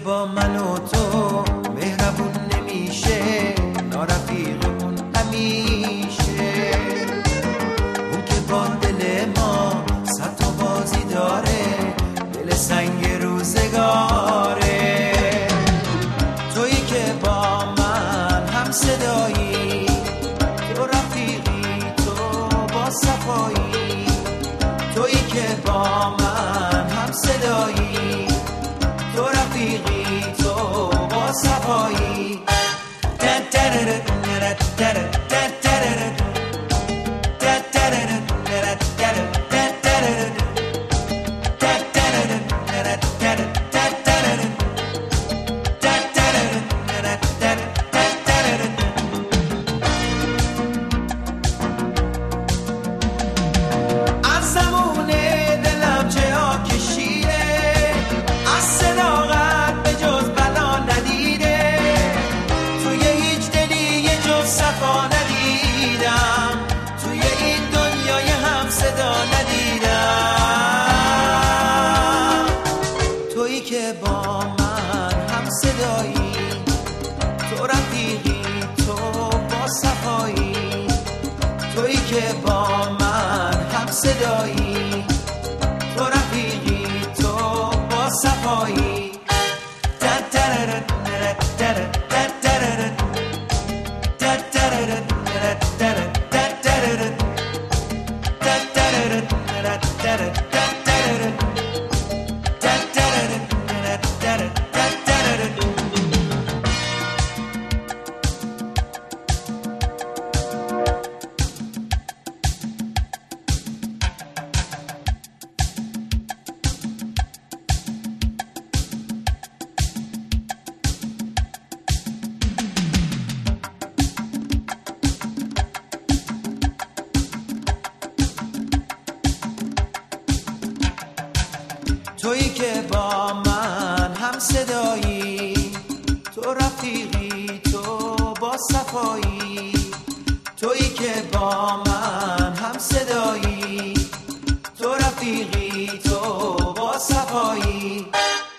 با من و تو مهربون نمیشه، نارفیقمون همیشه. اون که با دل ما صد تا بازی داره، دل سنگ روزگاره. تویی که با من هم صدایی، تو رفیقی، تو با صفایی. تویی که با من هم صدایی، تو رفیقی، تو با صفایی. تویی که با من هم صدایی، تو رفیقی، تو با صفایی. تویی که با من هم صدایی، تو رفیقی، تو با صفایی.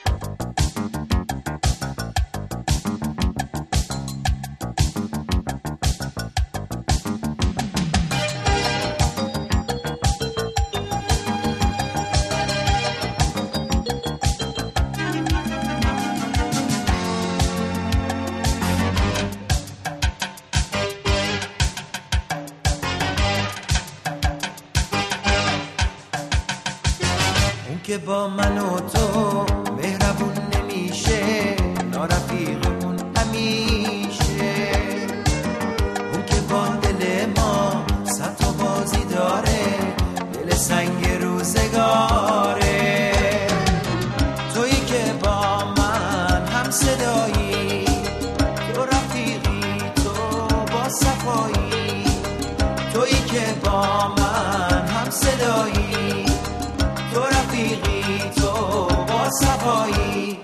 که با من و تو مهربون نمیشه، نارفیقمون همیشه. اون که با دل ما صد تا بازی داره، دل سنگ روزگاره. تویی که با من هم صدایی، تو رفیقی، تو با صفایی. تویی که با من هم صدایی، تو رفیقی، تو با صفایی.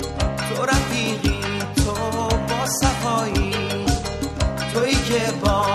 تویی که با